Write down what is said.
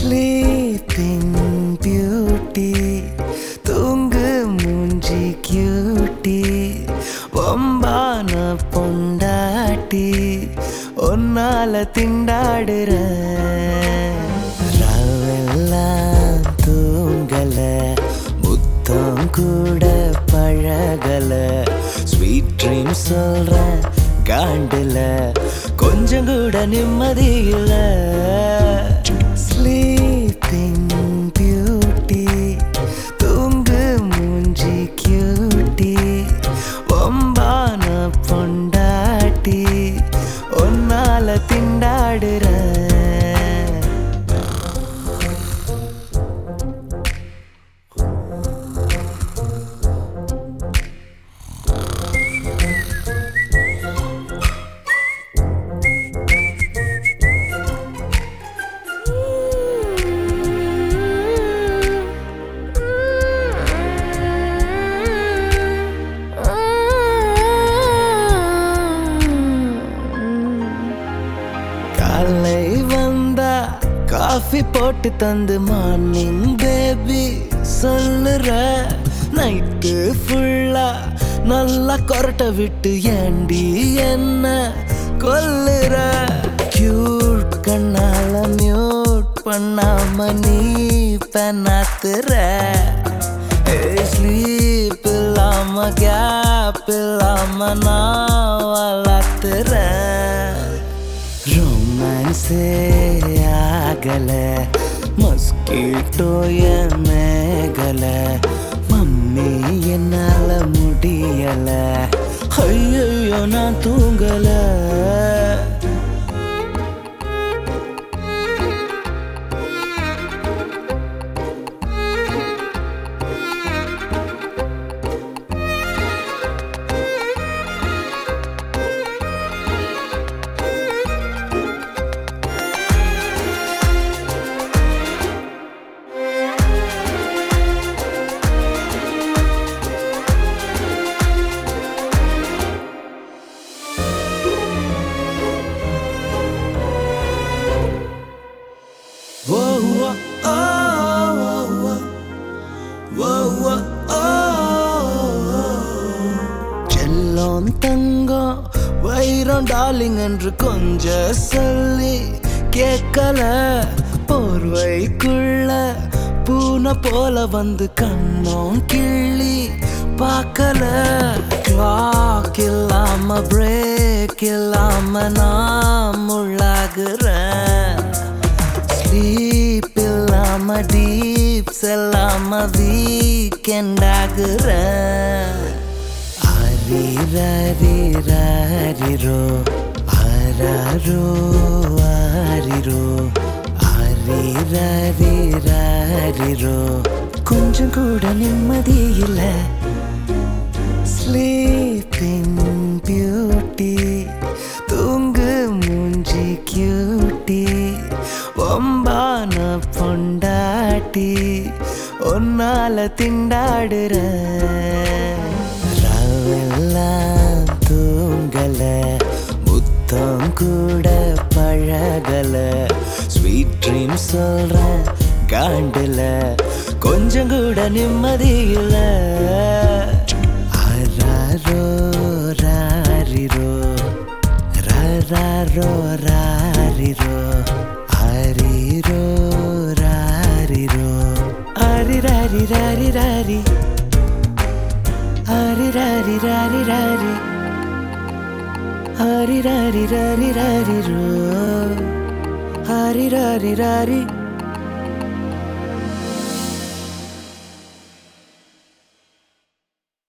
Sleeping beauty, தூங்கு மூஞ்சி cutie, ஒம்பான பொண்டாட்டி, ஒன்னால திண்டாடுற ராவெல்லாம் தூங்கல, முத்தம் கூட பழகல, ஸ்வீட் ட்ரீம் சொல்ற காண்டுல கொஞ்சம் கூட நிம்மதி இல்ல. Sleeping beauty, தூங்கு மூஞ்சி கியூட்டி, ஒம்பான பொண்டாட்டி, ஒன்னால திண்டாடுற காலை வந்தா காஃபி போட்டு தந்து மார்னிங் பேபி சொல்லுற, நைட்டு ஃபுல்லா நல்லா கொரட்டை விட்டு ஏண்டி என்ன கொல்லுற, கியூட் கண்ணால மியூட் பண்ணாம நீ பெண்ணாத்துற, ஸ்லீப் இல்லாம கேப் இல்லாம நான் வளர்த்துறேன். ரொமான்ஸே ஆகல, மஸ்கிட்டோ என் மேகல, மம்மி என்னால முடியல, ஐயோ நான் தூங்கல. செல்லம் தங்கம் வைரம் டார்லிங் என்று கொஞ்சம் சொல்லி கேட்கல, போர்வைக்குள்ள பூனை போல வந்து கண்ணோம் கிள்ளி பார்க்கல, கிளாக் இல்லாம பிரேக் இல்லாம நான் உள்ளாகுறேன், ஸ்லீப் இல்லாம டீப்ஸ் இல்லாம வீக்கெண்ட் ஆகுறேன். ஆரிரோ ஆராரோ ஆரிரோ ஆரிரோ கொஞ்சம் கூட நிம்மதி இல்ல. Sleeping beauty, தூங்கு மூஞ்சி கியூட்டி, ஒம்பான பொண்டாட்டி, ஒன்னால திண்டாடுற ராவெல்லாம் தூங்கல, முத்தம் கூட பழகல, ஸ்வீட் ட்ரீம் சொல்ற காண்டுல கொஞ்சம் கூட நிம்மதி இல்ல. ஆராரோ ராரிரோ ராரோ ராரிரோ ஆரிரோ ராரிரோ ஆரிராரி ராரி ராரி ஆரிராரி ராரி ராரி ஆரிராரி ராரி ராரி ரோ ஆரிராரி ராரி